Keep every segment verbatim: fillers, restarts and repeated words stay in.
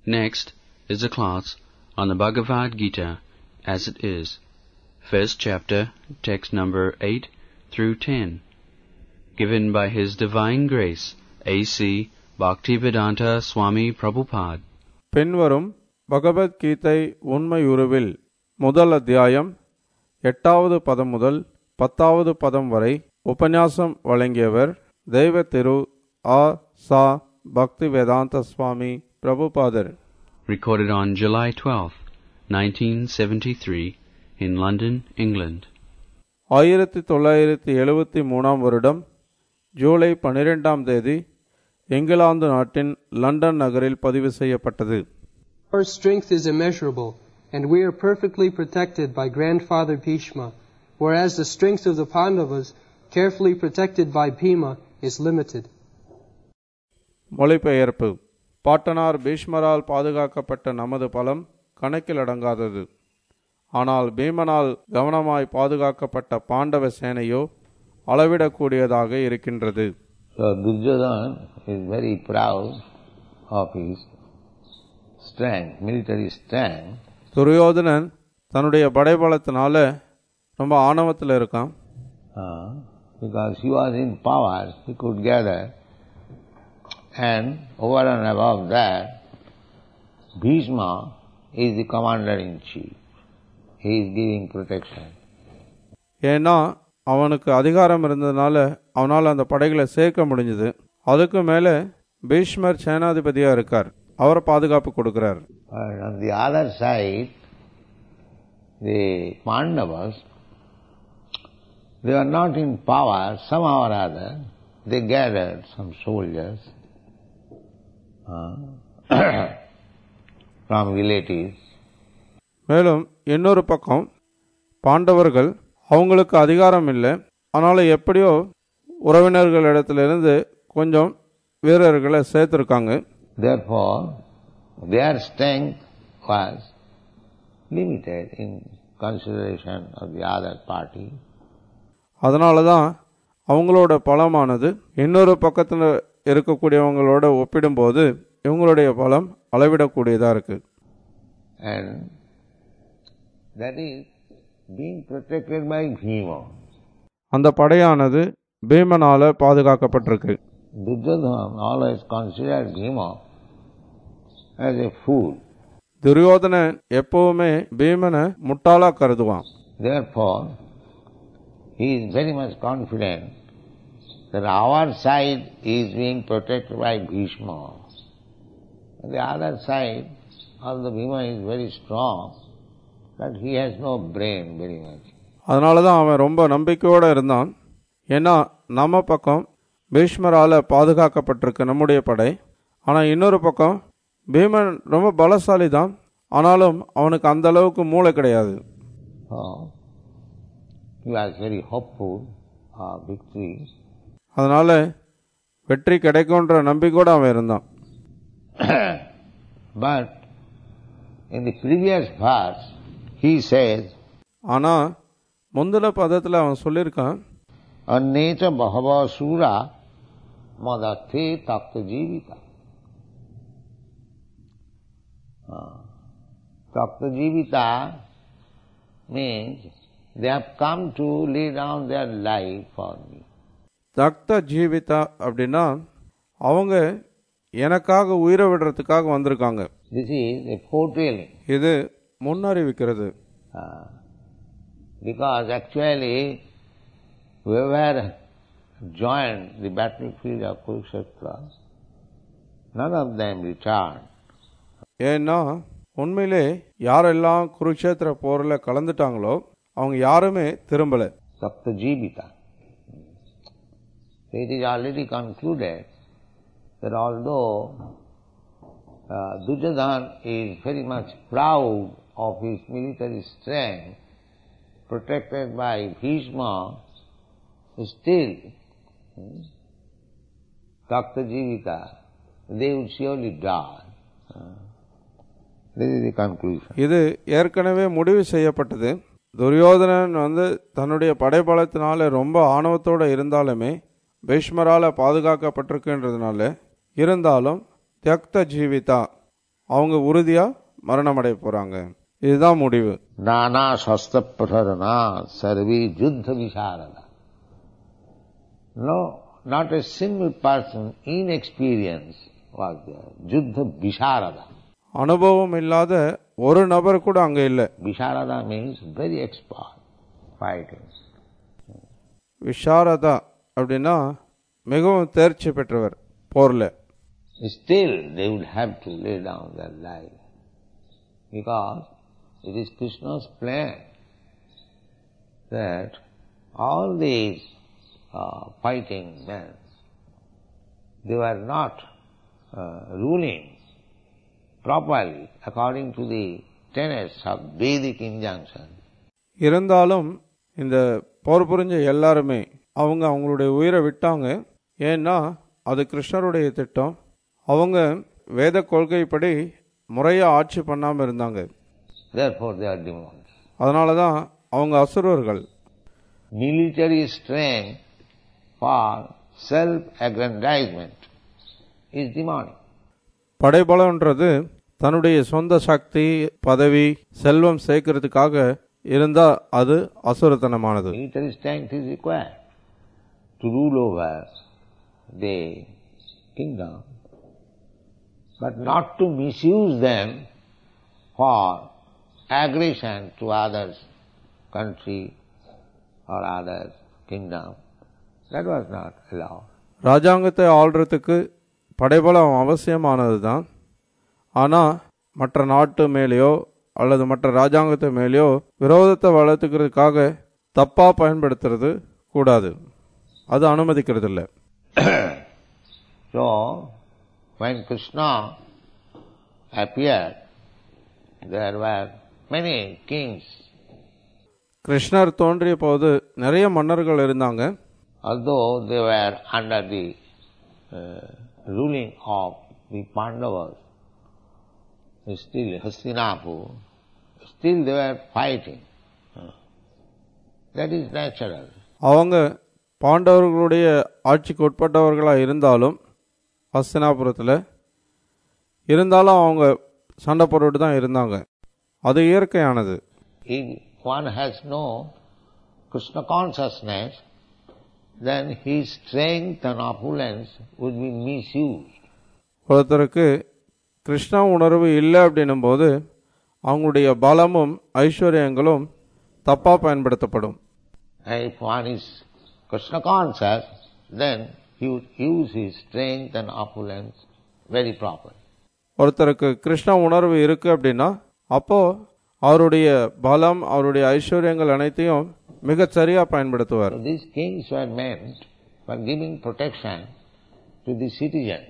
Next is a class on the Bhagavad Gita as it is, first chapter, text number eight through ten, given by His Divine Grace, A C Bhaktivedanta Swami Prabhupada. பின்வரும் பகவத் கீதை உண்மையுருவில் முதல் அத்தியாயம் எட்டாவது பதம் முதல் பத்தாவது பதம் வரை உபன்யாசம் வழங்கியவர் தெய்வ திரு ஆ சா பக்திவேதாந்த சுவாமி பிரபுபாதர். Recorded on July twelfth, nineteen seventy-three in London, England. ஆயிரத்தி தொள்ளாயிரத்தி எழுபத்தி மூணாம் வருடம் ஜூலை பன்னிரெண்டாம் தேதி இங்கிலாந்து நாட்டின் லண்டன் நகரில் பதிவு செய்யப்பட்டது. Our strength is immeasurable, and we are perfectly protected by Grandfather Bhishma, whereas the strength of the Pandavas, carefully protected by Bhima, is limited. மொழிபெயர்ப்பு. பாட்டனார் பீஷ்மரால் பாதுகாக்கப்பட்ட நமது பலம் கணக்கில் அடங்காதது. ஆனால் பீமனால் கவனமாய் பாதுகாக்கப்பட்ட பாண்டவ சேனையோ அளவிடக்கூடியதாக இருக்கின்றது. So Duryodhana is very proud of his strength, military strength. Duryodhanan தன்னுடைய படைபலத்தினால ரொம்ப ஆணவத்தில் இருக்கான். Uh, because he was in power, he could gather, and over and above that, Bhishma is the commander-in-chief. He is giving protection. ஏன்னா அவனுக்கு அதிகாரம் இருந்ததுனால அவனால் அந்த படைகளை சேர்க்க முடிஞ்சது. அதுக்கு மேலே பீஷ்மர் சேனாதிபதியாக இருக்கார், அவர் பாதுகாப்பு கொடுக்கிறார். On the other side, the Pandavas, they were not in power. Somehow or other, they gathered some soldiers uh, from relatives. மேலும் இன்னொரு பக்கம் பாண்டவர்கள் அவங்களுக்கு அதிகாரம் இல்லை, ஆனாலும் எப்படியோ உறவினர்களிடத்திலிருந்து கொஞ்சம் வீரர்களை சேர்த்திருக்காங்க. Therefore, their strength was limited in consideration of the other party. அதனால தான் அவங்களோட பலமானது இன்னொரு பக்கத்தில் இருக்கக்கூடியவங்களோட ஒப்பிடும்போது இவங்களுடைய பலம் அளவிடக்கூடியதாக இருக்கு. And that is being protected by Bhima. அந்த படையானது பீமனால பாதுகாக்கப்பட்டிருக்கு. Duryodhana always considered Bhima as a fool. Duryodhanan எப்பவுமே பீமனை முட்டாளா கருதுவான். Therefore, he is very much confident that our side is being protected by Bhishma. And the other side, although Bhima is very strong, but he has no brain very much. அதனால தான் அவன் ரொம்ப நம்பிக்கையோடு இருந்தான். ஏன்னா நம்ம பக்கம் பீஷ்மரால் பாதுகாக்கப்பட்டிருக்கு நம்முடைய படை. ஆனால் இன்னொரு பக்கம் பீமன் ரொம்ப பலசாலி தான், ஆனாலும் அவனுக்கு அந்த அளவுக்கு மூளை கிடையாது. So, he was very hopeful of victory. அதனால வெற்றி கிடைக்கும்ன்ற நம்பிக்கையோடு அவன் இருந்தான். But in the previous verse, he says, ஆனால் முந்தின பதத்தில் அவன் சொல்லியிருக்கான், Anneta bahava sura madathe takta jivita. Takta jivita means they have come to lay down their life for me. தக்த Jeevitha அப்படின்னா அவங்க எனக்காக உயிரை விடுறதுக்காக வந்திருக்காங்க. This is a foretelling. இது முன்னறிவிக்கிறது. Uh, because actually whoever joined the battlefield of Kurukshetra, none of them returned. ஏன்னா உண்மையிலே யாரெல்லாம் குருக்ஷேத்திர போரில் கலந்துட்டாங்களோ அவங்க யாருமே திரும்பல. Takta jivita. So it is already concluded that although uh, Duryodhana is very much proud of his military strength, protected by Bhishma, still, hmm, Takta jivita, they would surely die. Uh, this is the conclusion. இது ஏற்கனவே முடிவு செய்யப்பட்டது. துரியோதனன் வந்து தன்னுடைய படைபலத்தினால ரொம்ப ஆணவத்தோடு இருந்தாலுமே பீஷ்மரால் பாதுகாக்கப்பட்டிருக்குன்றதுனால இருந்தாலும் தியக்த ஜீவிதா அவங்க உறுதியாக மரணம் அடைய போகிறாங்க. இதுதான் முடிவு. நானா சஸ்த பிரதனா சர்வே யுத்த விசாரதா. No, not a single person inexperience was there. யுத்த விசாரதா. அனுபவம் இல்லாத ஒரு நபர் கூட அங்கே இல்லை. விசாரதா means very expert fighting. விஷாரதா அப்படின்னா மிகவும் தேர்ச்சி பெற்றவர் போரில். Still they would have to lay down their life because it is Krishna's plan that all these uh, fighting men, they were not uh, ruling properly according to the tenets of Vedic injunction. இருந்தாலும் இந்த போர் புரிஞ்ச எல்லாருமே அவங்க அவங்களுடைய உயிரை விட்டாங்க. ஏன்னா அது கிருஷ்ணருடைய திட்டம். அவங்க வேத கொள்கைப்படி முறையாக ஆட்சி பண்ணாமல் இருந்தாங்க. Therefore they are demons. அதனால தான் அவங்க அசுரர்கள். Military strength for self-aggrandizement is demonic. படைபலன்றது தன்னுடைய சொந்த சக்தி, பதவி, செல்வம் சேர்க்கறதுக்காக இருந்தா அது அசுரத்தனமானது. Military strength is required to rule over the kingdom, but not to misuse them for aggression to others' country or others' kingdom. That was not allowed. ராஜாங்கத்தை ஆள்றதுக்கு படைபலம் அவசியமானது தான். ஆனால் மற்ற நாட்டு மேலேயோ அல்லது மற்ற ராஜாங்கத்தை மேலேயோ விரோதத்தை வளர்த்துக்கிறதுக்காக தப்பாக பயன்படுத்துறது கூடாது. அது அனுமதிக்கிறது இல்லை. So, when Krishna appeared, there were many kings. கிருஷ்ணர் தோன்றிய போது நிறைய மன்னர்கள் இருந்தாங்க. Although they were under the uh, ruling of the Pandavas, still Hastinapur, still they were fighting. That is natural. அவங்க பாண்டவர்களுடைய ஆட்சிக்கு உட்பட்டவர்களாக இருந்தாலும் ஹஸ்தினாபுரத்தில் இருந்தாலும் அவங்க சண்டை போட்டுட்டு தான் இருந்தாங்க. அது இயற்கையானது. If one has no Krishna consciousness, then his strength and opulence would be misused. ஒருத்தருக்கு கிருஷ்ண உணர்வு இல்லை அப்படின்னும் போது அவங்களுடைய பலமும் ஐஸ்வர்யங்களும் தப்பாக பயன்படுத்தப்படும். If one is Krishna conscious, then he would use his strength and opulence very properly. ஒருத்தருக்கு கிருஷ்ண உணர்வு இருக்கு அப்படின்னா அப்போ அவருடைய பலம், அவருடைய ஐஸ்வர்யங்கள் அனைத்தையும் மிக சரியா பயன்படுத்துவார். So these kings were meant for giving protection to the citizen,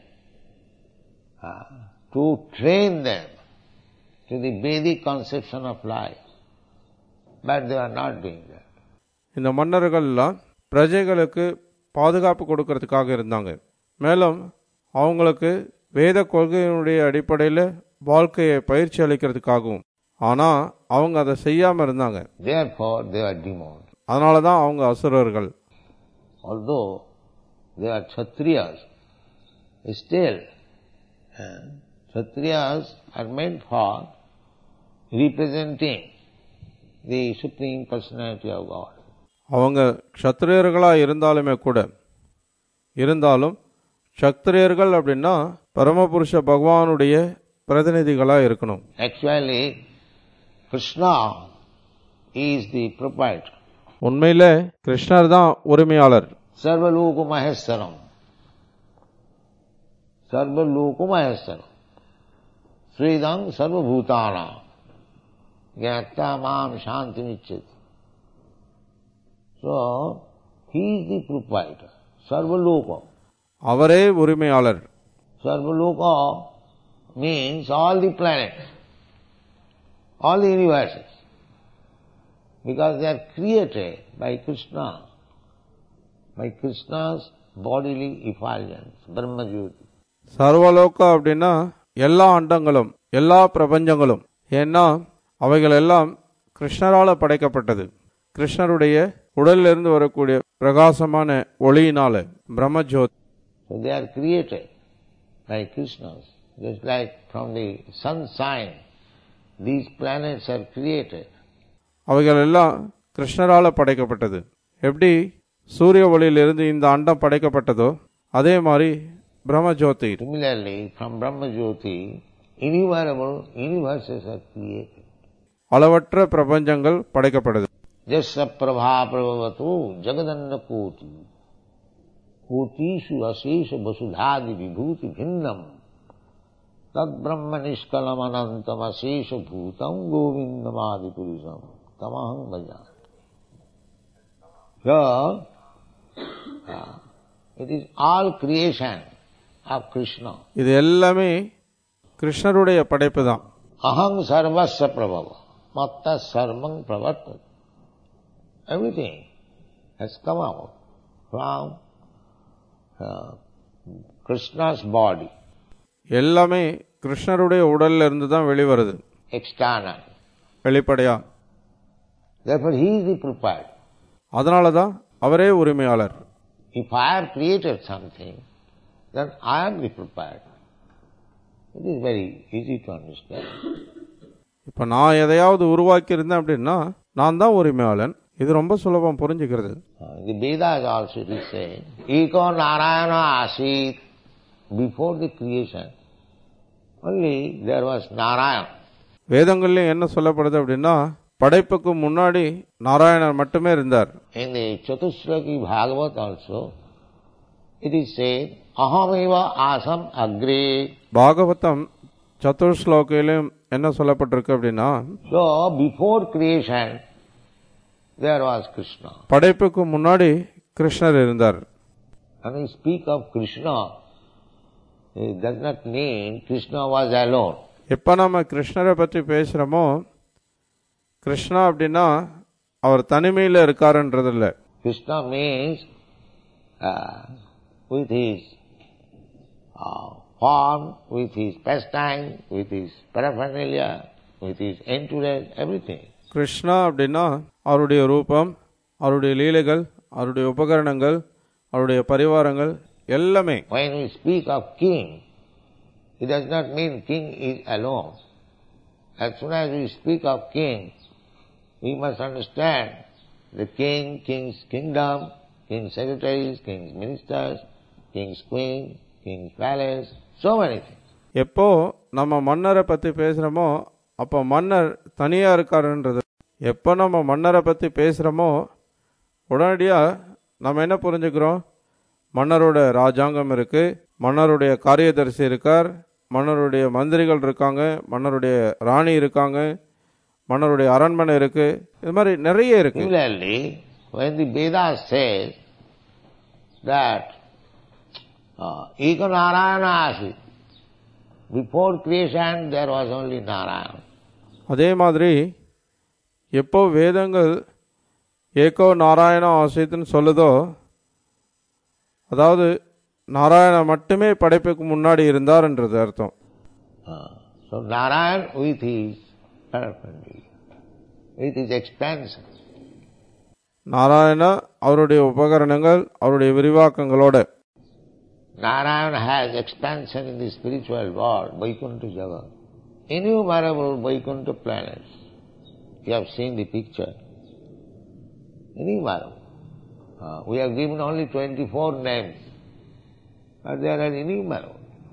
uh, to train them to the Vedic conception of life, but they are not doing that. இந்த மன்னர்கள்லாம் பிரஜைகளுக்கு பாதுகாப்பு கொடுக்கறதுக்காக இருந்தாங்க. மேலும் அவங்களுக்கு வேத கொள்கையினுடைய அடிப்படையில் வாழ்க்கையை பயிற்சி அளிக்கிறதுக்காகவும். ஆனால் அவங்க அதை செய்யாமல் இருந்தாங்க. Therefore they are demons. அதனால தான் அவங்க அசுரர்கள். Although they are Kshatriyas, still uh, Kshatriyas are meant for representing the Supreme Personality of God. அவங்க க்ஷத்ரியர்களாக இருந்தாலுமே கூட இருந்தாலும் க்ஷத்ரியர்கள் அப்படின்னா பரமபுருஷ பகவானுடைய பிரதிநிதிகளாக இருக்கணும். Actually, Krishna is the proprietor. உண்மையில கிருஷ்ணர் தான் உரிமையாளர். Sarvaloka Maheswaram. Sarvaloka Maheswaram. Sridam Sarvabhutana. Gyata Mam Shantimicchati. So, he is the proprietor. Sarvaloka. அவரே உரிமையாளர். Sarvaloka means all the planets, all the universes, because they are created by Krishna, by Krishna's bodily effulgence, Brahma Jyoti. சர்வலோகா அப்படின்னா எல்லா அண்டங்களும் எல்லா பிரபஞ்சங்களும். ஏன்னா அவைகள் எல்லாம் கிருஷ்ணரால படைக்கப்பட்டது. கிருஷ்ணருடைய உடலிலிருந்து வரக்கூடிய பிரகாசமான ஒளியினால பிரம்மஜோத். So they are created by Krishna's Just like from the sunshine, these planets are created. அவைகள் எல்லாம் கிருஷ்ணரால் படைக்கப்பட்டது. எப்படி சூரிய ஒளியிலிருந்து இந்த அண்டம் படைக்கப்பட்டதோ அதே மாதிரி Brahmajothi. Similarly, from Brahma Jyoti, innumerable universes are created. அளவற்ற பிரபஞ்சங்கள் படைக்கப்பட்டது. Jasya prabha prabhavatu jagadanda koti kotishu asesha vasudhadi vibhuti bhinnam tad brahma nishkalam anantam asesha bhutam govindam adi purusham tamaham bhajami. So, uh, it is all creation of Krishna. இது எல்லாமே கிருஷ்ணருடைய படைப்பு தான். Aham sarvasya prabhava matta sarvam pravartat. Everything has come out from uh, Krishna's body. எல்லாமே கிருஷ்ணருடைய உடல்ல இருந்து தான் வெளிவருது. External. வெளிப்படையா. Therefore he is the proprietor. அதனால தான் அவரே உரிமையாளர். If I have created something, then I am the proprietor. It is very easy to understand. இப்போ நான் எதையாவது உருவாக்கி இருந்தேன் அப்படின்னா நான் தான் உரிமையாளன். இது ரொம்ப சுலபம் புரிஞ்சுக்கிறது. The Vedas also it is saying, Eko Narayana Asit, before the creation, only there was Narayana. வேதங்கள்ல என்ன சொல்லப்படுது அப்படின்னா படைப்புக்கு முன்னாடி நாராயணர் மட்டுமே இருந்தார். In the Chatushlaki Bhagavat also, it is said, Ahameva Asam Agre. Bhagavatam சதுர்ஸ்லோகையிலும் என்ன சொல்லப்பட்டிருக்கு அப்படின்னா So, before creation, there was Krishna. படைப்புக்கு முன்னாடி கிருஷ்ணர் இருந்தார். When we speak of Krishna, it does not mean Krishna was alone. எப்ப நம்ம கிருஷ்ணரை பற்றி பேசுறோமோ கிருஷ்ணா அப்படின்னா அவர் தனிமையில இருக்காருன்றது இல்ல. Krishna means uh, with his uh, form, with his pastime, with his paraphernalia, with his entourage, everything. Krishna அப்படின்னா அவருடைய ரூபம், அவருடைய லீலைகள், அவருடைய உபகரணங்கள், அவருடைய பரிவாரங்கள் எல்லாமே. When we speak of king, it does not mean king is alone. As soon as we speak of king, we must understand the king, king's kingdom, king's secretaries, king's ministers, king's queen, king's palace, so many things. எப்போ நம்ம மன்னரை பத்தி பேசுறோமோ அப்போ மன்னர் தனியா இருக்காருன்றது. எப்போ நம்ம மன்னரை பத்தி பேசுறோமோ உடனடியா நம்ம என்ன புரிஞ்சுக்கிறோம், மன்னரோட ராஜாங்கம் இருக்கு, மன்னருடைய காரியதரிசி இருக்கார், மன்னருடைய மந்திரிகள் இருக்காங்க, மன்னருடைய ராணி இருக்காங்க, மன்னருடைய அரண்மனை இருக்கு, இது மாதிரி நிறைய இருக்கு. Similarly, when the Vedas says that Eka Narayana Asit, before creation there was only Narayana. அதே மாதிரி எப்போ வேதங்கள் ஏகோ நாராயணா ஆசித்னு சொல்லுதோ அதாவது நாராயணா மட்டுமே படைப்புக்கு முன்னாடி இருந்தார்ன்றது அர்த்தம். So Narayan with his paraphernalia, with his expansion. Narayana அவருடைய உபகரணங்கள், அவருடைய விரிவாக்கங்களோட. Narayana has expansion in the spiritual world, Vaikuntha Jagat. Innumerable Vaikuntha planets. You have seen the picture. Innumerable. Uh, we have given only twenty-four names, but there are innumerable.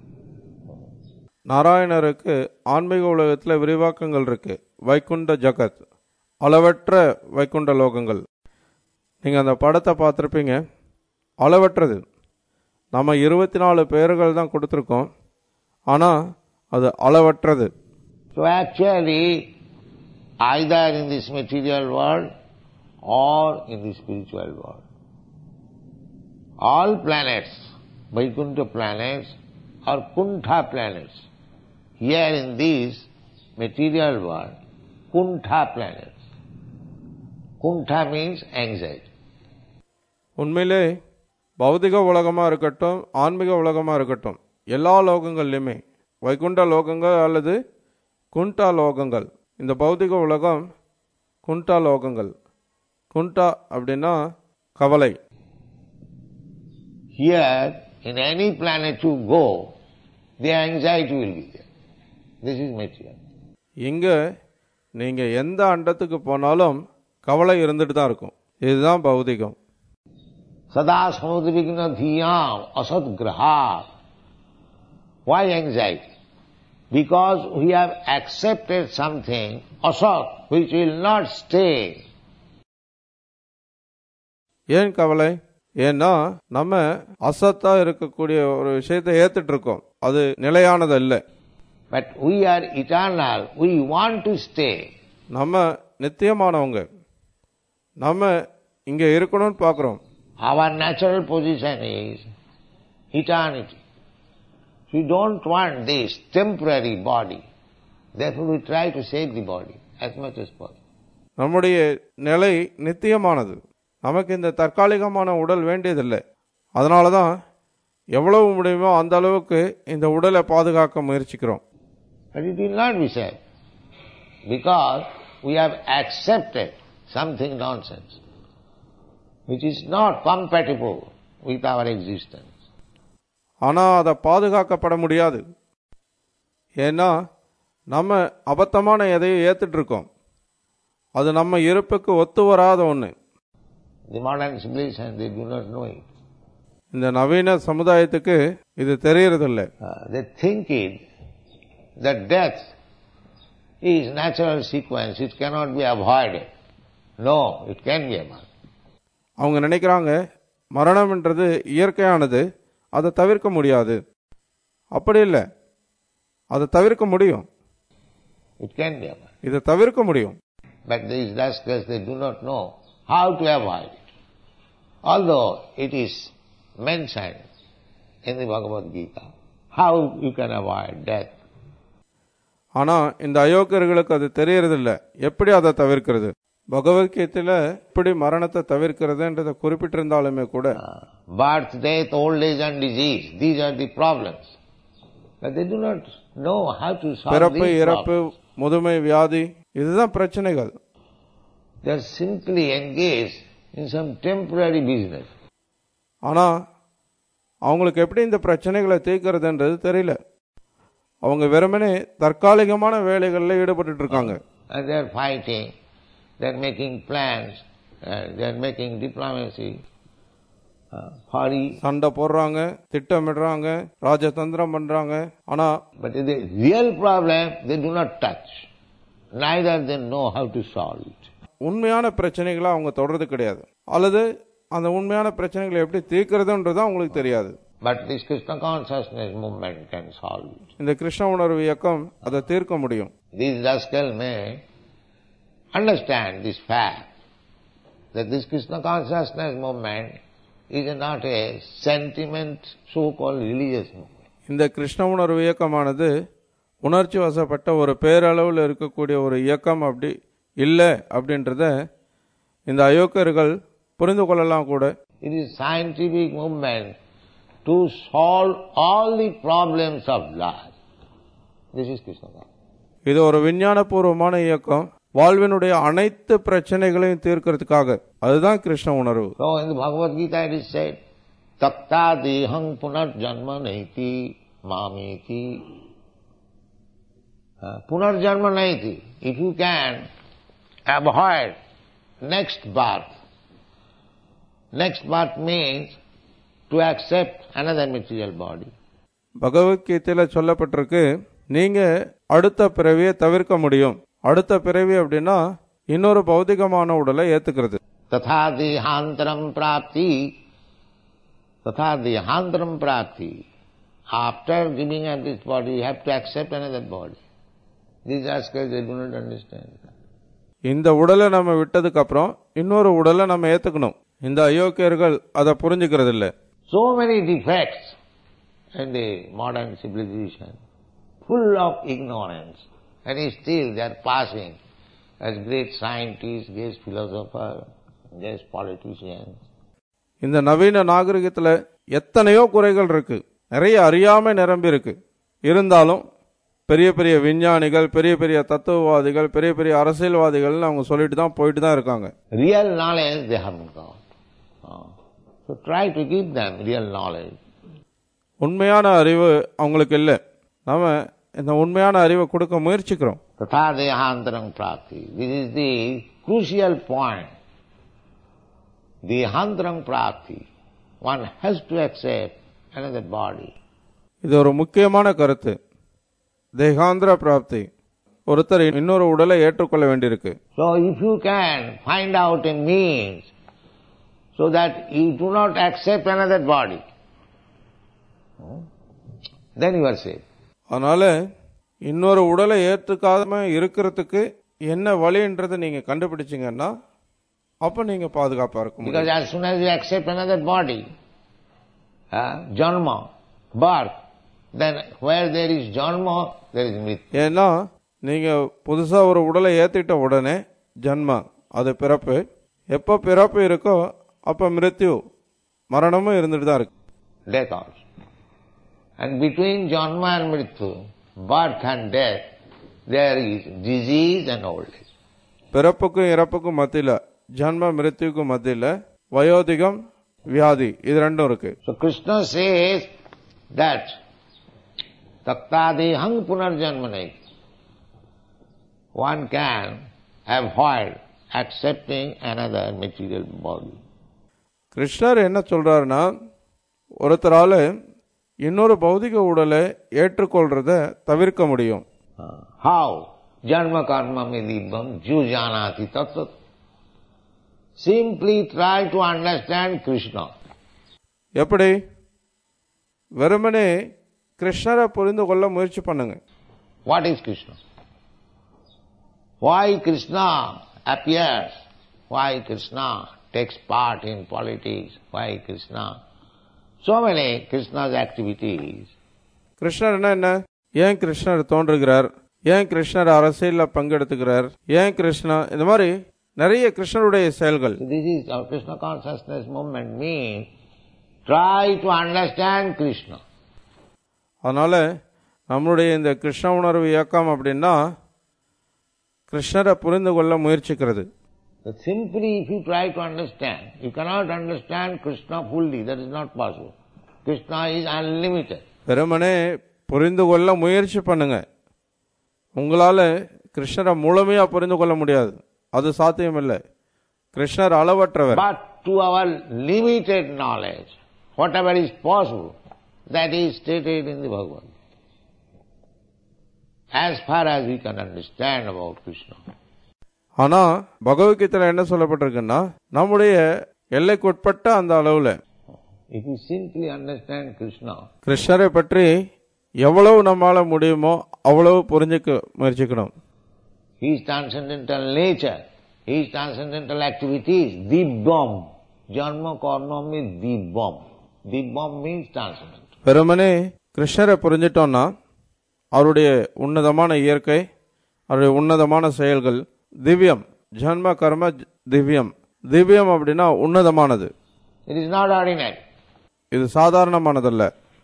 நாராயணருக்கு ஆன்மீக உலகத்தில் விரிவாக்கங்கள் இருக்கு. வைகுண்ட ஜகத், அளவற்ற வைகுண்ட லோகங்கள். நீங்கள் அந்த படத்தை பார்த்துருப்பீங்க, அளவற்றது. நம்ம இருபத்தி நாலு பெயர்கள் தான் கொடுத்துருக்கோம், ஆனால் அது அளவற்றது. So actually, either in this material world or in the spiritual world, all planets, Vaikuntha planets or Kuntha planets, here in this material world, Kuntha planets. Kuntha means anxiety. உண்மையிலே பௌதிக உலகமாக இருக்கட்டும், ஆன்மீக உலகமாக இருக்கட்டும், எல்லா லோகங்கள்லையுமே வைகுண்ட லோகங்கள் அல்லது குண்டா லோகங்கள், இந்த பௌதிக உலகம் குண்டா லோகங்கள். குண்டா அப்படின்னா கவலை. Here, in any planet you go, the anxiety will be there. This is material. இங்க நீங்க எந்த அண்டத்துக்கு போனாலும் கவலை இருந்துட்டு தான் இருக்கும். இதுதான் பௌதிகம். சதா சமுதிரிக்ன தீயாம் அசத் Graha. Why anxiety? Because we have accepted something asat which will not stay. ஏன் கவலை? ஏன்னா நம்ம அசத்தா இருக்கக்கூடிய ஒரு விஷயத்தை ஏத்துட்டு இருக்கோம். அது நிலையானது அல்ல. But we are eternal. We want to stay. நம்ம நித்தியமானவங்க. நம்ம இங்க இருக்கணும்னு பார்க்கிறோம். Our natural position is eternity. We don't want this temporary body. Therefore we try to save the body as much as possible. நம்முடைய நிலை நித்தியமானது. நமக்கு இந்த தற்காலிகமான உடல் வேண்டியதில்லை. அதனால தான் எவ்வளவு முடியுமோ அந்த அளவுக்கு இந்த உடலை பாதுகாக்க முயற்சிக்கிறோம். But it will not be said because we have accepted something nonsense which is not compatible with our existence. ஆனால் அதை பாதுகாக்கப்பட முடியாது. ஏன்னா நம்ம அபத்தமான எதையும் ஏத்துட்டு இருக்கோம். அது நம்ம இருப்புக்கு ஒத்து வராத ஒன்று. The modern civilization, they do not know it. இந்த நவீன சமுதாயத்துக்கு இது தெரியறதில்லை. Uh, they think it that death is natural sequence, it cannot be avoided. No, it can be avoided. அவங்க நினைக்கிறாங்க மரணம் என்றது இயற்கையானது, அதை தவிர்க்க முடியாது. அப்படி இல்லை, அதை தவிர்க்க முடியும். It can be avoided. இதை தவிர்க்க முடியும். But these rascals, they do not know how to avoid it. Although it is mentioned in the Bhagavad Gita, how you can avoid death. ஆனா இந்த அயோக்கியர்களுக்கு அது தெரியறதில்லை, எப்படி அதை தவிர்க்கிறது. பகவத்கீதையில எப்படி மரணத்தை தவிர்க்கிறதுன்றதை குறிப்பிட்டிருந்தாலுமே கூட birth, death, old age and disease, these are the problems. But they do not know how to solve பிறப்பு, these இறப்பு, problems. முதுமை, வியாதி, இதுதான் பிரச்சனைகள். They are simply engaged in some temporary business. ஆனா அவங்களுக்கு எப்படி இந்த பிரச்சனைகளை தீர்க்கிறதுன்றது தெரியல. அவங்க வெறுமனே தற்காலிகமான வேலைகளில் ஈடுபட்டு இருக்காங்க. And they are fighting, they are making plans, uh, they are making diplomacy, uh, hurry. சண்டை போடுறாங்க, திட்டமிடுறாங்க, ராஜதந்திரம் பண்றாங்க. ஆனா But the real problem they do not touch. Neither they know how to solve it. உண்மையான பிரச்சனைகளை அவங்க தொடர்றது கிடையாது, அல்லது அந்த உண்மையான பிரச்சனைகளை எப்படி தீர்க்கிறதுன்றது அவங்களுக்கு தெரியாது. But this Krishna consciousness movement can solve it. இந்த கிருஷ்ண உணர்வு இயக்கம் அதை தீர்க்க முடியும். These rascals may understand this fact that this Krishna consciousness movement is not a sentiment, so-called religious movement. இந்த கிருஷ்ண உணர்வு இயக்கமானது உணர்ச்சி வசப்பட்ட ஒரு பேரளவில் இருக்கக்கூடிய ஒரு இயக்கம் அப்படி இல்லை அப்படின்றத இந்த அயோக்கியர்கள் புரிந்து கொள்ளலாம் கூட. It is scientific movement to solve all the problems of life. This is Krishna consciousness. இது ஒரு விஞ்ஞானபூர்வமான இயக்கம், வாழ்வினுடைய அனைத்து பிரச்சனைகளையும் தீர்க்கிறதுக்காக. அதுதான் கிருஷ்ண உணர்வு. So in the Bhagavad Gita it is said, Takta dehang punarjanma naiti mameti. Punarjanma naiti. If you can avoid next birth, next birth means to accept another material body. பகவத்கீதையில சொல்லப்பட்டிருக்கு, நீங்க அடுத்த பிறவியை தவிர்க்க முடியும். அடுத்த பிறவி அப்படின்னா இன்னொரு பௌதிகமான உடலை ஏத்துக்கிறது. ததா தேஹாந்தரம் பிராப்தி, ததா தேஹாந்தரம் பிராப்தி. After giving up this body, you have to accept another body. These rascals, they do not understand. இந்த உடலை நம்ம விட்டதுக்கு அப்புறம் இன்னொரு உடலை நம்ம ஏத்துக்கணும். இந்த அயோக்கியர்கள் அதை புரிஞ்சுக்கிறது இல்லை. So many defects in the modern civilization, full of ignorance, and still they are passing as great scientists, great philosophers, great politicians. இந்த நவீன நாகரிகத்துல எத்தனையோ குறைகள் இருக்கு, நிறைய அறியாமை நிரம்பி இருக்கு. இருந்தாலும் பெரிய பெரிய விஞ்ஞானிகள், பெரிய பெரிய தத்துவவாதிகள், பெரிய பெரிய அரசியல்வாதிகள் அவங்க சொல்லிட்டு தான் போயிட்டு தான் இருக்காங்க. Real knowledge they haven't got. So try to give them real knowledge. உண்மையான அறிவு அவங்களுக்கு இல்லை. நாம இந்த உண்மையான அறிவை கொடுக்க முயற்சிக்கிறோம். Tatha dehantaram prapti. This is the crucial point. Dehantaram prapti. One has to accept another body. இது ஒரு முக்கியமான கருத்து. தேகாந்திர பிராப்தி, ஒருத்தர் இன்னொரு உடலை ஏற்றுக்கொள்ள வேண்டியிருக்கு. So if you can find out a means so that you do not accept another body, then you are safe. அதனால இன்னொரு உடலை ஏற்றுக்காம இருக்கிறதுக்கு என்ன வழின்றதை நீங்க கண்டுபிடிச்சீங்கன்னா அப்ப நீங்க பாதுகாப்பா இருக்கும். Because as soon as you accept another body, uh, janma, birth, then where there is janma, there is mrityu. ஏன்னா நீங்க புதுசா ஒரு உடலை ஏத்திட்ட உடனே ஜன்மா, அது பிறப்பு. எப்ப பிறப்பு இருக்கோ அப்ப மிருத்யு, மரணமும் இருந்துட்டு தான் இருக்கு. Death also. And between janma and mrityu, birth and death, there is disease and old age. பிறப்புக்கும் இறப்புக்கும் மத்தியில, ஜன்ம மிருத்யுக்கும் மத்தியில வயோதிகம், வியாதி, இது ரெண்டும் இருக்கு. So Krishna says that taktadehang punarjanmanai. One can avoid accepting another material body. கிருஷ்ணர் என்ன சொல்றாருன்னா, ஒருத்தரால இன்னொரு பௌதிக உடலை ஏற்றுக்கொள்றத தவிர்க்க முடியும். How? Janma karma medibam jujanati tatsat. Simply try to understand Krishna. எப்படி? வெறுமனே கிருஷ்ணரை புரிந்து கொள்ள முயற்சி பண்ணுங்க. What is Krishna? Why Krishna appears? Why Krishna takes part in politics? Why Krishna? So many Krishna's activities. கிருஷ்ணர் என்ன? ஏன் கிருஷ்ணர் தோன்றுகிறார்? ஏன் கிருஷ்ணர் அரசியலில் பங்கெடுத்துக்கிறார்? ஏன் கிருஷ்ணா? இந்த மாதிரி நிறைய கிருஷ்ணருடைய செயல்கள். This is our Krishna consciousness movement means try to understand Krishna. அதனால நம்மளுடைய இந்த கிருஷ்ண உணர்வு இயக்கம் அப்படின்னா கிருஷ்ணரை புரிந்து கொள்ள முயற்சிக்கிறது. But simply if you try to understand, you cannot understand Krishna fully. That is not possible. Krishna is unlimited. வெறுமனே புரிந்து கொள்ள முயற்சி பண்ணுங்க. உங்களால கிருஷ்ணரை முழுமையா புரிந்து கொள்ள முடியாது, அது சாத்தியம் இல்லை. கிருஷ்ணர் அளவற்றவர். But to our limited knowledge, whatever is possible, that is stated in the Bhagavad. As far as we can understand about Krishna. ஆனா பகவத்கீதையில என்ன சொல்லப்பட்டிருக்குன்னா, நம்முடைய எல்லைக்குட்பட்ட அந்த அளவுல If you simply understand Krishna, கிருஷ்ணரை பற்றி எவ்வளவு நம்மால முடியுமோ அவ்வளவு புரிஞ்சுக்க முயற்சிக்கணும். His transcendental nature, His transcendental activities, Dibbam. Janma karma means Dibbam. Dibbam means transcendental. வெறுமனே கிருஷ்ணரை புரிஞ்சிட்டோம்னா அவருடைய உன்னதமான இயற்கை, அவருடைய உன்னதமான செயல்கள் திவ்யம். ஜன்ம கர்ம திவ்யம். திவ்யம் அப்படின்னா உன்னதமானது. It is not ordinary. இது சாதாரணமானதல்ல.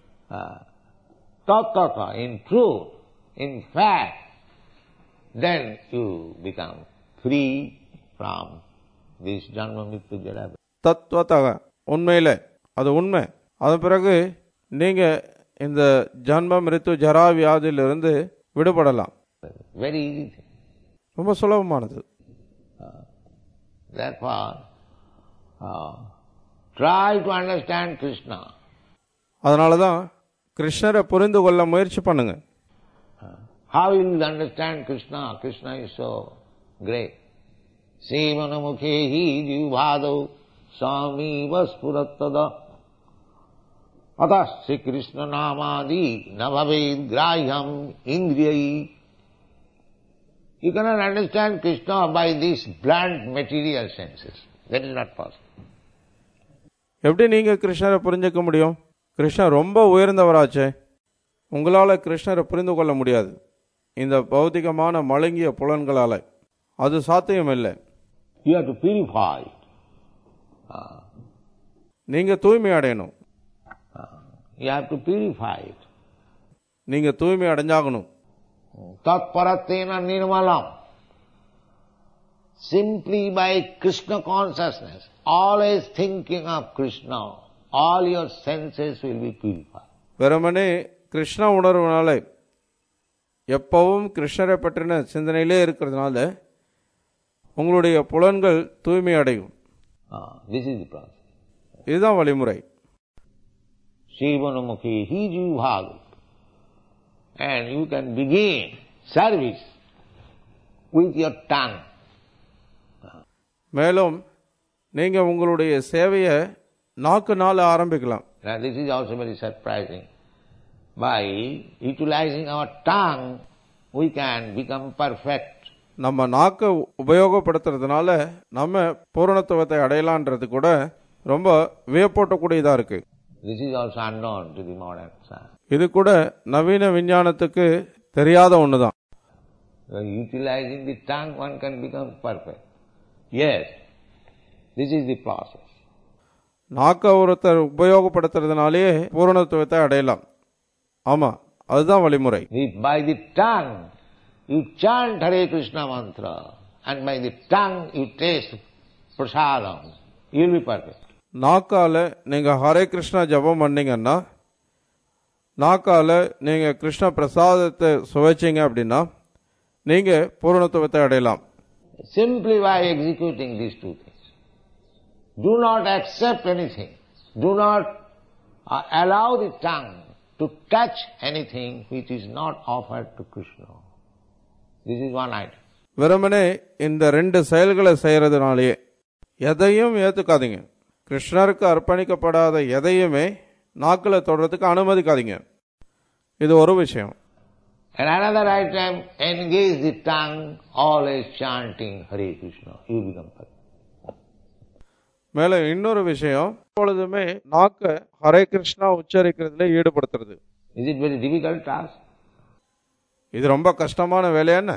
Tattva, in truth, in fact, then you become free from this janma mrityu jara. தத்துவத்தக, உண்மையில அது உண்மை. அதன் பிறகு நீங்க இந்த ஜன்ம மிருத்து ஜரா வியாதியிலிருந்து விடுபடலாம். Very easy thing. ரொம்ப சுலபமானது. Therefore, uh, try to understand Krishna. அதனாலதான் கிருஷ்ணரை புரிந்து கொள்ள முயற்சி பண்ணுங்க. How will you understand Krishna? Krishna is so great. Sevanamukhehi jivbhadau sami vaspuratada atasya Krishna namadi nabhaved grahyam indriyai. You cannot understand Krishna by these blunt material senses. That is not possible. எப்படி நீங்க கிருஷ்ணரை புரிஞ்சுக்க முடியும்? கிருஷ்ணர் ரொம்ப உயர்ந்தவராச்சே. உங்களால கிருஷ்ணரை புரிந்து கொள்ள முடியாது இந்த பௌதிகமான மழுங்கிய புலன்களால. அது சாத்தியம் இல்லை. You have to purify it. Uh, நீங்க தூய்மை அடையணும். uh, you have to purify it. நீங்க தூய்மை அடைஞ்சாகணும். Tatparatena nirmalam. Simply by Krishna consciousness, always thinking of Krishna, all your senses will be purified. வெறுமனே கிருஷ்ண உணர்வுனால எப்பவும் கிருஷ்ணரை பற்றின சிந்தனையிலே இருக்கிறதுனால உங்களுடைய புலன்கள் தூய்மை அடையும். இதுதான் வழிமுறை. Shivanamukhi hiji bhag, and you can begin service with your tongue. மேலும் நீங்க உங்களுடைய சேவையை நாக்குனால ஆரம்பிக்கலாம். Now this is also very surprising. By utilizing our tongue, we can become perfect. நம்ம நாக்கை உபயோகப்படுத்துறதுனால நம்ம பூரணத்துவத்தை அடையலான்றது கூட ரொம்ப வியப்பூட்டக்கூடியதா இருக்கு. This is also unknown to the modern science. இது கூட நவீன விஞ்ஞானத்துக்கு தெரியாத ஒண்ணுதான். Utilizing the tongue, one can become perfect. Yes, this is the process. நாக்க ஒருத்தர் உபயோகப்படுத்துறதுனாலே பூரணத்துவத்தை அடையலாம். ஆமா, அதுதான் வழிமுறை. By the tongue you chant Hare Krishna mantra, and by the tongue you taste prasadam, you will be perfect. நாக்கால நீங்க ஹரே கிருஷ்ணா ஜபம் பண்ணீங்கன்னா, நாக்கால நீங்க கிருஷ்ண பிரசாதத்தை சுவைச்சீங்க அப்படின்னா நீங்க பூரணத்துவத்தை அடையலாம். Simply by executing these two things. Do not accept anything. Do not uh, allow the tongue to touch anything which is not offered to Krishna. This is one item. வெறுமனே இந்த ரெண்டு செயல்களை செய்யறதுனாலேயே எதையும் ஏத்துக்காதீங்க. கிருஷ்ணருக்கு அர்ப்பணிக்கப்படாத எதையுமே நாக்குல தொடறதுக்கு அனுமதிக்காதீங்க. இது ஒரு விஷயம். And another item, engage the tongue always chanting Hare Krishna. You become perfect. மேல இன்னொரு விஷயம், எப்பொழுதுமே நாக்க Hare Krishna உச்சரிக்கிறதுல ஈடுபடுத்துறது. Is it very difficult task? இது ரொம்ப கஷ்டமான வேலை என்ன?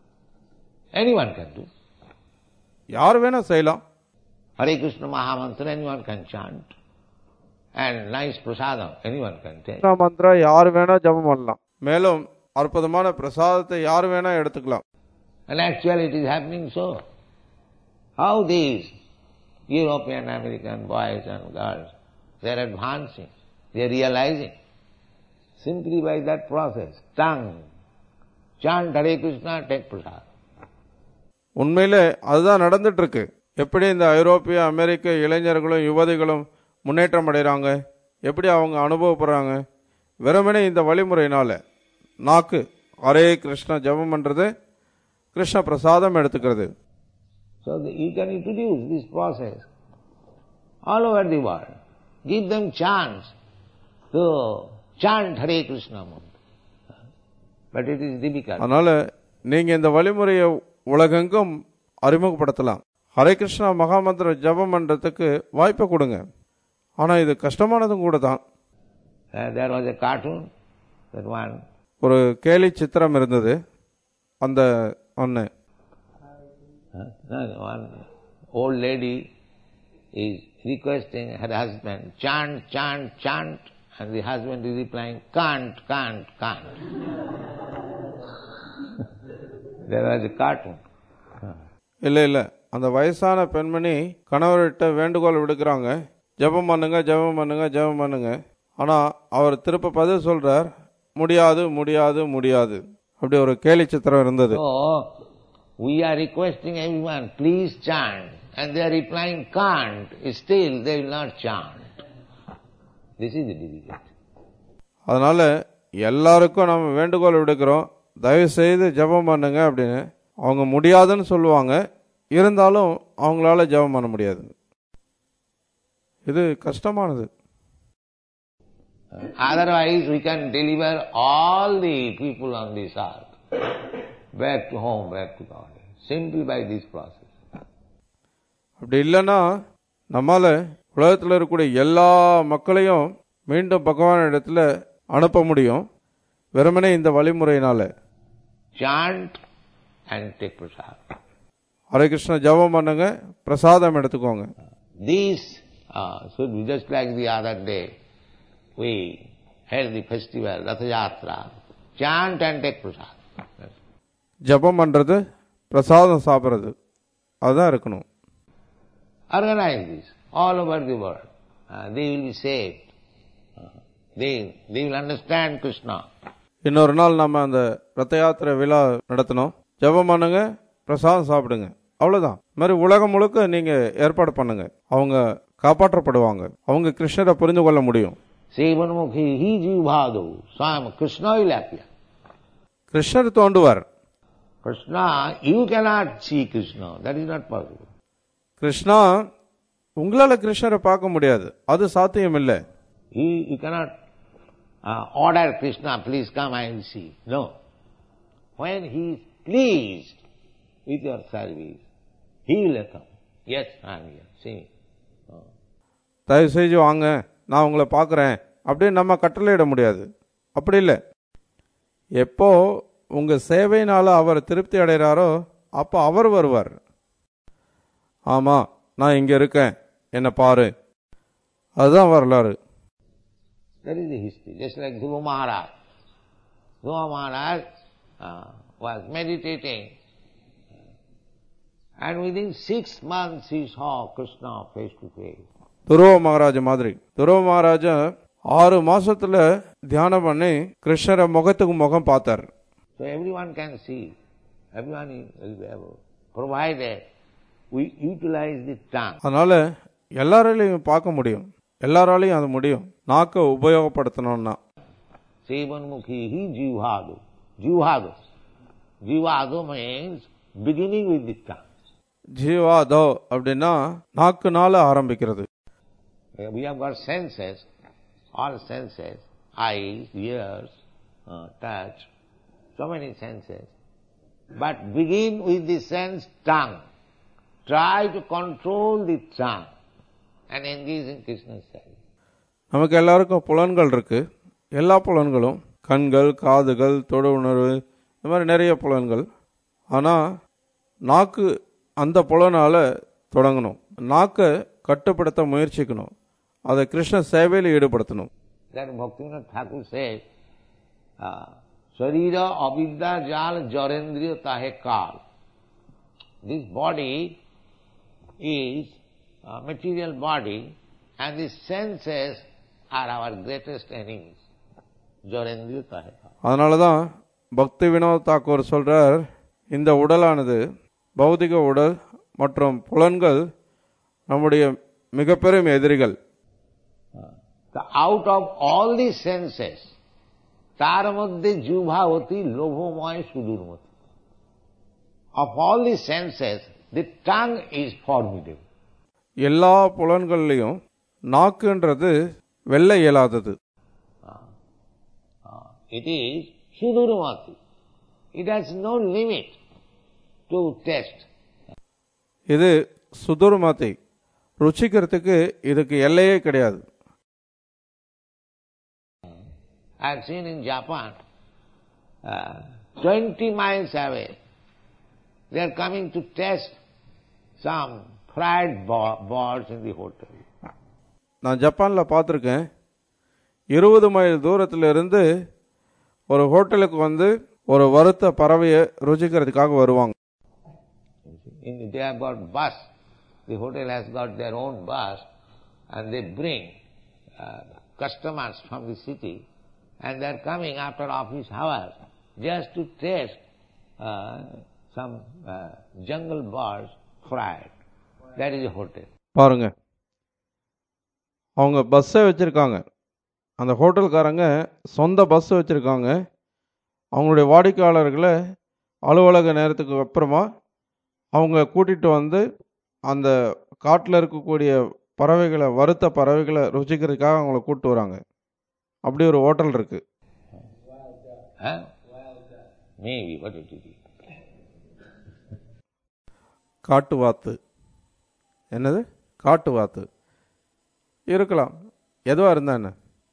Anyone can do. யார் வேணா செய்யலாம். Hare Krishna Mahamantra anyone can chant. And nice prasadam anyone can take. மந்திரா யார் வேணா ஜபம் பண்ணலாம். மேலும் அற்புதமான பிரசாதத்தை யார் வேணா எடுத்துக்கலாம். And actually it is happening so. How these European, American boys and girls, they are advancing, they are realizing simply by that process, tongue, chant Hare Krishna, take prasad. உண்மையிலே அதுதான் நடந்துட்டு இருக்கு. எப்படி இந்த ஐரோப்பிய அமெரிக்க இளைஞர்களும் யுவதிகளும் முன்னேற்றம் அடைகிறாங்க, எப்படி அவங்க அனுபவப்படுறாங்க, வெறுமனே இந்த வழிமுறையினால நாக்கு ஹரே கிருஷ்ணா ஜபம் பண்றது, கிருஷ்ண பிரசாதம் எடுத்துக்கிறது. So you can introduce this process all over the world. Give them chance to chant Hare Krishna mantra. But it is difficult. அதனால நீங்க இந்த வழிமுறையை உலகெங்கும் அறிமுகப்படுத்தலாம். ஹரே கிருஷ்ணா மகாமந்திர ஜபம் பண்றதுக்கு வாய்ப்பை கொடுங்க. ஆனா இது கஷ்டமானதும் கூட தான். There was a cartoon that one. ஒரு கேலி சித்திரம் இருந்தது. அந்த ஒன்னு one old lady is requesting her husband, chant, chant, chant, and the husband is replying, can't, can't, can't. There was a cartoon. இல்ல இல்ல அந்த வயசான பெண்மணி கணவர்கிட்ட வேண்டுகோள் விடுக்கிறாங்க, ஜபம் பண்ணுங்க ஜபம் பண்ணுங்க ஜபம் பண்ணுங்க. ஆனா அவர் திருப்ப பதில் சொல்றார், முடியாது முடியாது முடியாது. அப்படி ஒரு கேலி சித்திரம் இருந்தது. We are requesting everyone, please chant, and they are replying can't, still they will not chant. This is the difficulty. அதனால எல்லாருக்கும் நம்ம வேண்டுகோள் விடுக்கிறோம், தயவு செய்து ஜபம் பண்ணுங்க அப்படின்னு. அவங்க முடியாதுன்னு சொல்லுவாங்க, இருந்தாலும் அவங்களால ஜபம் பண்ண முடியாது. இது கஷ்டமானது. Otherwise we can deliver all the people on this earth back to home, back to God, simply by this process. அப்படி இல்லைன்னா நம்மால உலகத்தில் இருக்கக்கூடிய எல்லா மக்களையும் மீண்டும் பகவான் இடத்துல அனுப்ப முடியும், வெறுமனே இந்த வழிமுறையினால. Chant and take prasad. Hare Krishna ஜபம் பண்ணுங்க, பிரசாதம் எடுத்துக்கோங்க. This uh, should be just like the other day we held the festival Ratha Yatra. Chant and take prasad. ஜபம் பண்றது, பிரசாதம் சாப்பிட்றது, அதுதான் இருக்கணும். Organize this all over the world. Uh, they will be saved. Uh, they, they will understand Krishna. இன்னொரு நாள் நம்ம அந்த ரத்த யாத்திரை விழா நடத்தினோம். ஜெபம் பண்ணுங்க, பிரசாதம் சாப்பிடுங்க, அவ்வளோதான். இது மாதிரி உலகம் முழுக்க நீங்கள் ஏற்பாடு பண்ணுங்க, அவங்க காப்பாற்றப்படுவாங்க, அவங்க கிருஷ்ணரை புரிந்து கொள்ள முடியும். கிருஷ்ணர் தோண்டுவார். Krishna, you cannot see Krishna. That is not possible. Krishna, உங்களால கிருஷ்ணரை பார்க்க முடியாது, அது சாத்தியம் இல்லை. You, you cannot uh, order Krishna, please come and see. No. When he is pleased with your service, he will come. Yes, I am here. See. Oh. தயவு செஞ்சு வாங்க, நான் உங்களை பார்க்குறேன் அப்படின்னு நம்ம கட்டளையிட முடியாது. அப்படி இல்லை. எப்போ உங்கள் சேவையினால் அவர் திருப்தி அடைகிறாரோ அப்போ அவர் வருவார். ஆமாம், நான் இங்கே இருக்கேன், என்னை பாரு, அதுதான் வரலாறு. That is the history. Just like Dhruva Maharaj. Dhruva Maharaj uh, was meditating, and within six months he saw Krishna face to face. துருவ மகாராஜ மாதிரி துருவ மகாராஜா ஆறு மாசத்துல தியானம் பண்ணி கிருஷ்ணரை முகத்துக்கு முகம் பார்த்தார். So everyone can see, everyone is able, provided we utilize the tongue. அதனால எல்லாராலையும் பார்க்க முடியும், எல்லாராலையும் அது முடியும், நாக்க உபயோகப்படுத்தணும்னா. Sevanmukhi hi jivhadu. Jivhadu. Jivhadu means beginning with the tongue. ஜீவாதோ அப்படின்னா நாக்குனால ஆரம்பிக்கிறது. We have got senses, all senses, eyes, ears, uh, touch, so many senses. But begin with the sense tongue. Try to control the tongue and engage in Krishna's service. நமக்கு எல்லாருக்கும் புலன்கள் இருக்கு. எல்லா புலன்களும் கண்கள், காதுகள், தொடு உணர்வு, இந்த மாதிரி நிறைய புலன்கள். ஆனால் நாக்கு அந்த புலனால தொடங்கணும். நாக்கை கட்டுப்படுத்த முயற்சிக்கணும், அதை கிருஷ்ண சேவையில் ஈடுபடுத்தணும். That Bhaktivinoda Thakur said, Sarira avidya jal jarendriya tahe kal. This body is a material body and the senses are our greatest enemies. Jarendriya tahe kal. அதனால தான் பக்தி வினோத் தாக்கூர் சொல்றார், இந்த உடலானது பௌதிக உடல் மற்றும் புலன்கள் நம்முடைய மிக பெரும் எதிரிகள். Out of all the senses, tar madhye jubhavati lobhomoy sudurmati. Of all the senses, the tongue is formidable. எல்லா புலன்கள்லையும் நாக்குன்றது வெல்ல இயலாதது. It is sudurmati. It has no limit to taste. இது சுதுர்மதி, ருச்சிக்கிறதுக்கு இதுக்கு எல்லையே கிடையாது. I have seen in Japan, uh, twenty miles away, they are coming to test some fried birds in the hotel. நான் ஜப்பானில் பார்த்துருக்கேன், இருபது மைல் தூரத்தில் இருந்து ஒரு ஹோட்டலுக்கு வந்து ஒரு வறுத்த பறவையை ருச்சிக்கிறதுக்காக வருவாங்க. They have got bus, the hotel has got their own bus, and they bring uh, customers from the city, and they are coming after office hours just to taste uh, some uh, jungle birds fried. That is a hotel. பாருங்க, அவங்க பஸ்ஸை வச்சுருக்காங்க, அந்த ஹோட்டல்காரங்க சொந்த bus வச்சுருக்காங்க. அவங்களுடைய வாடிக்கையாளர்களை அலுவலக நேரத்துக்கு அப்புறமா அவங்க கூட்டிகிட்டு வந்து அந்த காட்டில் இருக்கக்கூடிய பறவைகளை, வறுத்த பறவைகளை ருச்சிக்கிறதுக்காக அவங்கள கூப்பிட்டு வராங்க. அப்படி ஒரு ஹோட்டல் இருக்கு. காட்டு வாத்து, என்னது காட்டு வாத்து இருக்கலாம், எதுவா இருந்தா என்ன?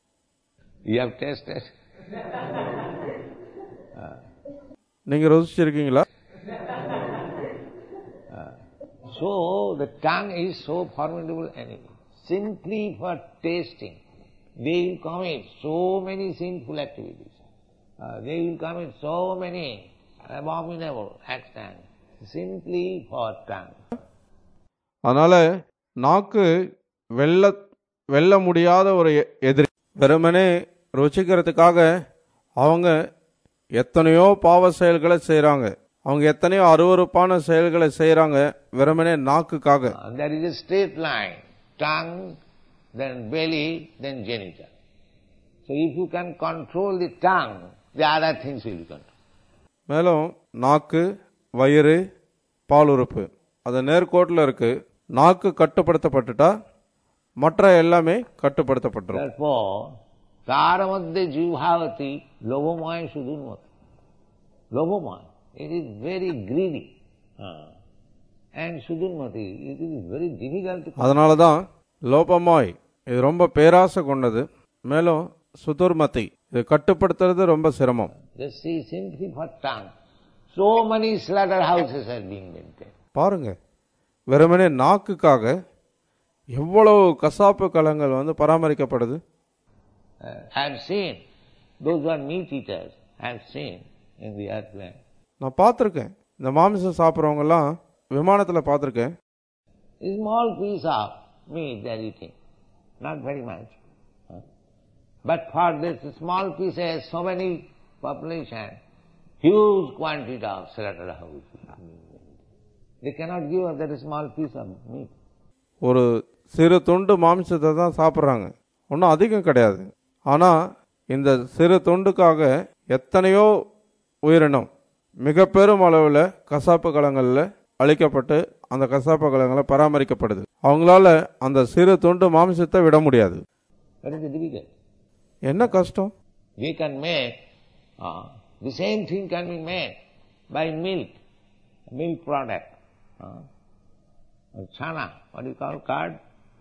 நீங்க ருசிச்சிருக்கீங்களா? So the tongue is so formidable enemy. Simply for tasting, they will commit so many sinful activities. Uh, they will commit so many abominable actions simply for tongue. அதனால நாக்கு வெல்ல வெல்ல முடியாத ஒரு எதிரி. வெறுமனே ருச்சிக்கிறதுக்காக அவங்க எத்தனையோ பாவ செயல்களை செய்கிறாங்க. அவங்க எத்தனையோ அருவருப்பான செயல்களை செய்கிறாங்க வெறுமனே நாக்குக்காக. There is a straight line, tongue, then belly, then genital. So if you can control the tongue, the other things will control. மேலும் நாக்கு, வயிறு, பாலுறுப்பு அது நேர்கோட்டில் இருக்கு. நாக்கு கட்டுப்படுத்தப்பட்டுட்டா மற்ற எல்லாமே கட்டுப்படுத்தப்பட்டுரும். Therefore, Tara madhye jivhavati lobhamaya sudurmati. Lobhamaya, it is very greedy. Uh, and sudurmati, it is very difficult to control. அதனால தான் லோபமாய் இது ரொம்ப பேராசை கொண்டது. மேலும் சுதுர்மதி இது கட்டுப்படுத்துறது ரொம்ப சிரமம். Just see simply for tongue. So many slaughterhouses are being maintained. பாருங்க, வெறுமனே நாக்குக்காக எவ்வளவு கசாப்பு களங்கள் வந்து பராமரிக்கப்படுது. Uh, I have seen those who are meat eaters. I have seen in the airplane. நான் பார்த்துருக்கேன், இந்த மாமிசம் சாப்பிட்றவங்கெல்லாம் விமானத்தில் பார்த்துருக்கேன். A small piece of meat they are eating, not very much. Huh? But for this small pieces, so many population, huge quantity of slaughterhouse. They cannot give up that small piece of meat. ஒரு சிறு துண்டு மாமிசத்தை தான் சாப்பிட்றாங்க, ஒன்றும் அதிகம் கிடையாது. ஆனால் இந்த சிறு துண்டுக்காக எத்தனையோ உயிரினம் மிக பெரும் அளவில் கசாப்பு களங்களில் அழிக்கப்பட்டு அந்த கசாப்பு களங்களை பராமரிக்கப்படுது. அவங்களால அந்த சிறு துண்டு மாமிசத்தை விட முடியாது. என்ன கஷ்டம்? We can make uh, the same thing can be made by milk, milk product, uh, chana, what do you call curd,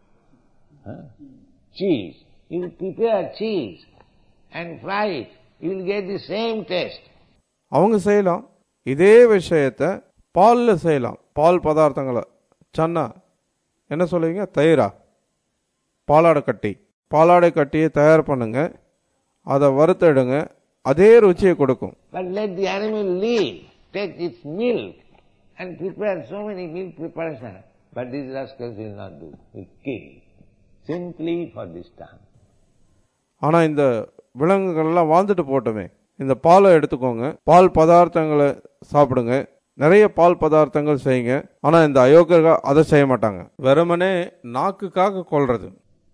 huh? cheese. You will prepare cheese and fry it. You will get the same taste. அவங்க செய்யலாம் இதே விஷயத்தை பாலில் செய்யலாம். பால் பதார்த்தங்களை சன்னா என்ன சொல்லுவீங்க, தயிரா, பாலாடை கட்டி, பாலாடை கட்டியை தயார் பண்ணுங்க, அதை வறுத்தெடுங்க, அதே ருச்சியை கொடுக்கும். But let the animal live, take its milk and prepare so many milk preparation. But these rascals will not do. Will kill simply for this time. ஆனால் இந்த விலங்குகள் எல்லாம் வாழ்ந்துட்டு போட்டோமே, இந்த பாலை எடுத்துக்கோங்க, பால் பதார்த்தங்களை சாப்பிடுங்க, நிறைய பால் பதார்த்தங்கள் செய்யுங்க. ஆனால் இந்த அயோக்கியர்கள் அதை செய்ய மாட்டாங்க, வெறுமனே நாக்குக்காக கொள்றது.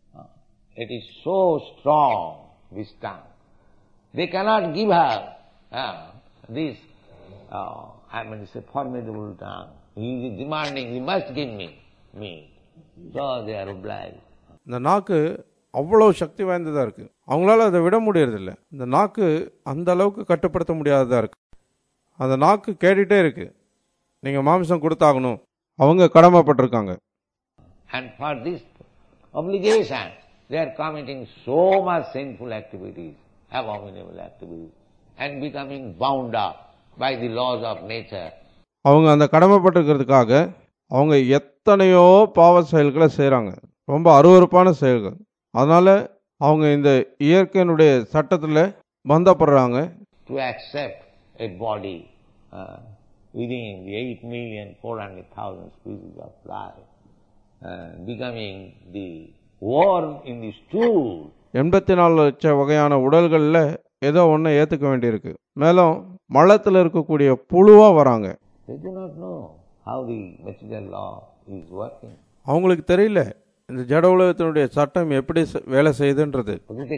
It is so strong, this tongue. They cannot give her uh, this, uh, I mean, it's a formidable tongue. He is demanding, he must give me meat. So they are obliged. இந்த நாக்கு அவ்வளோ சக்தி வாய்ந்ததாக இருக்கு, அவங்களால அதை விட முடியறதில்லை. இந்த நாக்கு அந்த அளவுக்கு கட்டுப்படுத்த முடியாததாக இருக்கு. அந்த நாக்கு கேட்டுட்டே இருக்கு, நீங்கள் மாமிசம் கொடுத்தாகணும், அவங்க கடமைப்பட்டிருக்காங்க. And for this obligation, they are committing so much sinful activities, abominable activities, and becoming bound up by the laws of nature. அவங்க அந்த கடமைப்பட்டிருக்கிறதுக்காக அவங்க எத்தனையோ பாவ செயல்களை செய்கிறாங்க, ரொம்ப அருவருப்பான செயல்கள். அதனால் அவங்க இந்த இயற்கையினுடைய சட்டத்தில் பந்தப்படுறாங்க. To accept a body uh, within the eight million four hundred thousand species of life, uh, becoming the worm in the stool. எண்பத்தி நாலு லட்சம் வகையான உடல்களில் ஏதோ ஒன்று ஏற்றுக்க வேண்டியிருக்கு. மேலும் மலத்தில் இருக்கக்கூடிய புழுவாக வராங்க. They do not know how the material law is working. அவங்களுக்கு தெரியல இந்த ஜட உலகத்தினுடைய சட்டம் எப்படி வேலை செய்யுதுன்றது.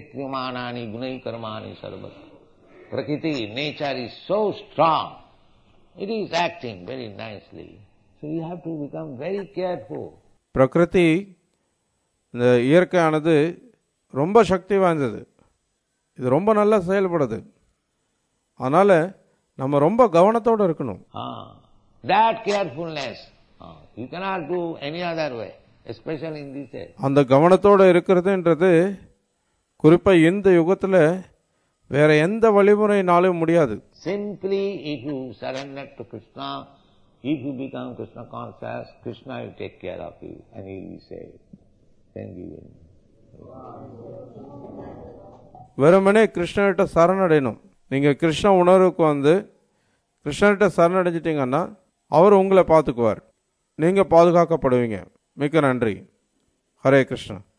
Prakriti, nature is so strong. It is acting very nicely. So you have to become very careful. பிரகிருதி, இந்த இயற்கையானது ரொம்ப சக்தி வாய்ந்தது, இது ரொம்ப நல்லா செயல்படுது. அதனால நம்ம ரொம்ப கவனத்தோடு இருக்கணும். Ah, that carefulness ah, you cannot do any other way, especially in this age. அந்த கவனத்தோடு இருக்கிறதுன்றது குறிப்பாக இந்த யுகத்தில் வேற எந்த வழிமுறையினாலும் முடியாது. Simply if you surrender to Krishna, if you become Krishna conscious, Krishna will take care of you and you will be saved. Thank you. வெறுமனே கிருஷ்ணகிட்ட சரணடையணும். நீங்கள் கிருஷ்ண உணர்வுக்கு வந்து கிருஷ்ணகிட்ட சரணடைஞ்சிட்டிங்கன்னா அவர் உங்களை பார்த்துக்குவார், நீங்கள் பாதுகாக்கப்படுவீங்க. மிக்க நன்றி. ஹரே கிருஷ்ணா.